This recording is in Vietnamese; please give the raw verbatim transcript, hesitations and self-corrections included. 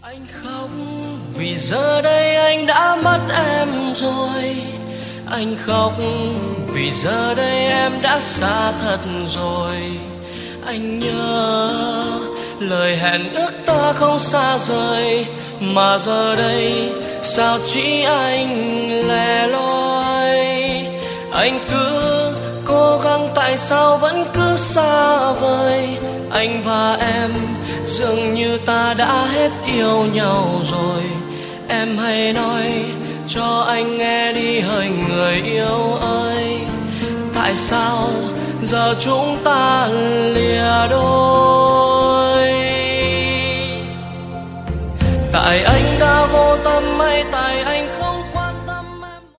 Anh khóc vì giờ đây anh đã mất em rồi. Anh khóc vì giờ đây em đã xa thật rồi. Anh nhớ lời hẹn ước ta không xa rời, mà giờ đây sao chỉ anh lẻ loi. Anh cứ cố gắng tại sao vẫn cứ xa vời. Anh và em dường như ta đã hết yêu nhau rồi. Em hãy nói cho anh nghe đi hỡi người yêu ơi, tại sao giờ chúng ta lìa đôi. Tại anh